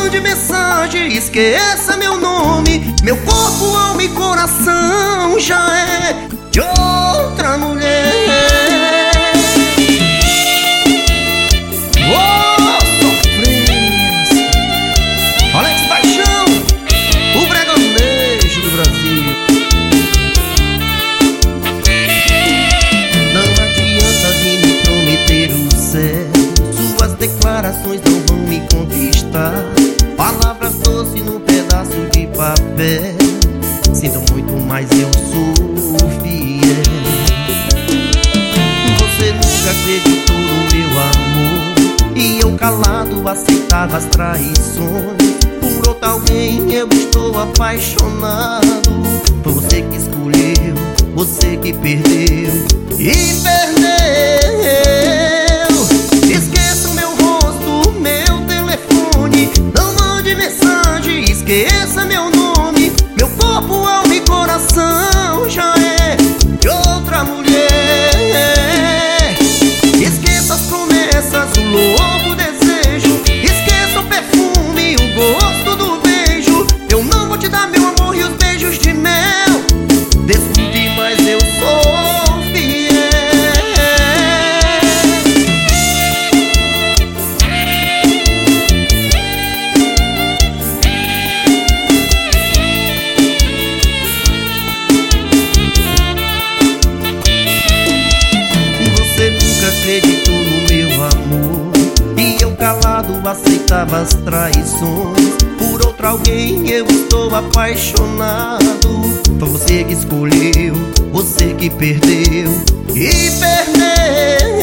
mande mensagem, esqueça meu nome. Meu corpo, alma e coração já é de outra mulher. Oh, sofrência! Alex Paixão, o breganejo do Brasil. Não adianta vir me prometer o céu, suas declarações não vão me conquistar. Palavras doces num pedaço de papel, sinto muito, mas eu sou fiel. Você nunca acreditou no meu amor, e eu calado aceitava as traições. Por outro alguém eu estou apaixonado. Foi você que escolheu, você que perdeu e perdeu. Esqueça o meu rosto, meu telefone. Não mande mensagem, esqueça meu nome. Meu corpo, alma e coração já é de outra mulher. Esqueça as promessas, o louco desejo. Esqueça o perfume, o gosto do beijo. Eu não vou te dar meu amor e os beijos de mel. Desculpe, mas eu sou fiel. Você nunca acreditou no meu amor, e eu calado aceitava as traições. Por outro alguém eu estou apaixonado. Foi você que escolheu, você que perdeu e perdeu.